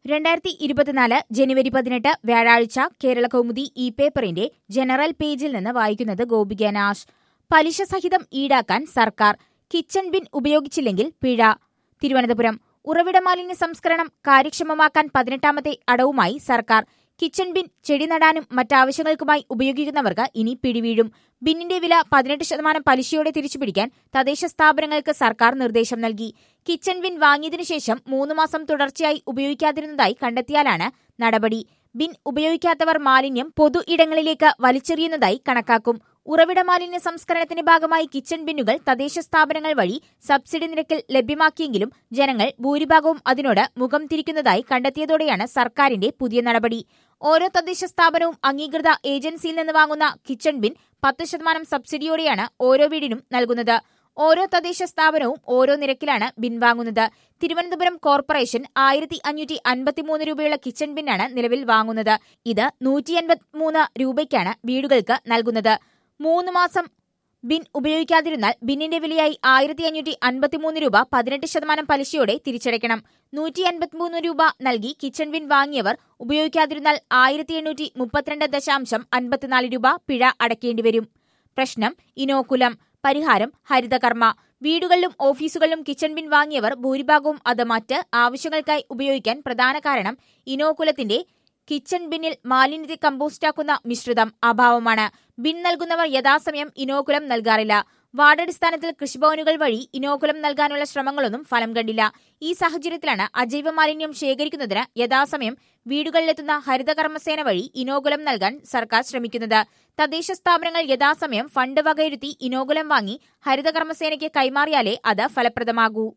2024 ജനുവരി 18 വ്യാഴാഴ്ച കേരള കൗമുദി ഈ പേപ്പറിന്റെ ജനറൽ പേജിൽ നിന്ന് വായിക്കുന്നത് ഗോപിക നാഷ്. പലിശ സഹിതം ഈടാക്കാൻ സർക്കാർ, കിച്ചൺ ബിൻ ഉപയോഗിച്ചില്ലെങ്കിൽ പിഴ. തിരുവനന്തപുരം ഉറവിട മാലിന്യ സംസ്കരണം കാര്യക്ഷമമാക്കാൻ 18ാമത്തെ അടവുമായി സർക്കാർ. കിച്ചൺ ബിൻ ചെടി നടാനും മറ്റാവശ്യങ്ങൾക്കുമായി ഉപയോഗിക്കുന്നവർക്ക് ഇനി പിടിവീഴും. ബിന്നിന്റെ വില 18% പലിശയോടെ തിരിച്ചുപിടിക്കാൻ തദ്ദേശ സ്ഥാപനങ്ങൾക്ക് സർക്കാർ നിർദ്ദേശം നൽകി. കിച്ചൺ ബിൻ വാങ്ങിയതിനു ശേഷം 3 മാസം തുടർച്ചയായി ഉപയോഗിക്കാതിരുന്നതായി കണ്ടെത്തിയാലാണ് നടപടി. ബിൻ ഉപയോഗിക്കാത്തവർ മാലിന്യം പൊതു ഇടങ്ങളിലേക്ക് വലിച്ചെറിയുന്നതായി കണക്കാക്കും. ഉറവിട മാലിന്യ സംസ്കരണത്തിന്റെ ഭാഗമായി കിച്ചൺ ബിന്നുകൾ തദ്ദേശ സ്ഥാപനങ്ങൾ വഴി സബ്സിഡി നിരക്കിൽ ലഭ്യമാക്കിയെങ്കിലും ജനങ്ങൾ ഭൂരിഭാഗവും അതിനോട് മുഖം തിരിക്കുന്നതായി കണ്ടെത്തിയതോടെയാണ് സർക്കാരിന്റെ പുതിയ നടപടി. ഓരോ തദ്ദേശ സ്ഥാപനവും അംഗീകൃത ഏജൻസിയിൽ നിന്ന് വാങ്ങുന്ന കിച്ചൺ ബിൻ 10% സബ്സിഡിയോടെയാണ് ഓരോ വീടിനും നൽകുന്നത്. ഓരോ തദ്ദേശ സ്ഥാപനവും ഓരോ നിരക്കിലാണ് ബിൻ വാങ്ങുന്നത്. തിരുവനന്തപുരം കോർപ്പറേഷൻ 1553 രൂപയുള്ള കിച്ചൺ ബിന്നാണ് നിലവിൽ വാങ്ങുന്നത്. ഇത് 183 രൂപയ്ക്കാണ് വീടുകൾക്ക് നൽകുന്നത്. 3 മാസം ബിൻ ഉപയോഗിക്കാതിരുന്നാൽ ബിന്നിന്റെ വിലയായി 1553 രൂപ 18% പലിശയോടെ തിരിച്ചടയ്ക്കണം. 153 രൂപ നൽകി കിച്ചൺ ബിൻ വാങ്ങിയവർ ഉപയോഗിക്കാതിരുന്നാൽ 1832.54 രൂപ പിഴ അടയ്ക്കേണ്ടിവരും. പ്രശ്നം ഇനോക്കുലം, പരിഹാരം ഹരിതകർമ്മ. വീടുകളിലും ഓഫീസുകളിലും കിച്ചൺ ബിൻ വാങ്ങിയവർ ഭൂരിഭാഗവും അത് മറ്റ് ആവശ്യങ്ങൾക്കായി ഉപയോഗിക്കാൻ പ്രധാന കാരണം ഇനോക്കുലത്തിന്റെ കിച്ചൺ ബിന്നിൽ മാലിന്യത്തെ കമ്പോസ്റ്റാക്കുന്ന മിശ്രിതം അഭാവമാണ്. ബിൻ നൽകുന്നവർ യഥാസമയം ഇനോക്കുലം നൽകാറില്ല. വാർഡടിസ്ഥാനത്തിൽ കൃഷിഭവനുകൾ വഴി ഇനോക്കുലം നൽകാനുള്ള ശ്രമങ്ങളൊന്നും ഫലം കണ്ടില്ല. ഈ സാഹചര്യത്തിലാണ് അജൈവ മാലിന്യം ശേഖരിക്കുന്നതിന് യഥാസമയം വീടുകളിലെത്തുന്ന ഹരിതകർമ്മസേന വഴി ഇനോക്കുലം നൽകാൻ സർക്കാർ ശ്രമിക്കുന്നത്. തദ്ദേശ സ്ഥാപനങ്ങൾ യഥാസമയം ഫണ്ട് വകയിരുത്തി ഇനോക്കുലം വാങ്ങി ഹരിതകർമ്മസേനയ്ക്ക് കൈമാറിയാലേ അത് ഫലപ്രദമാകൂ.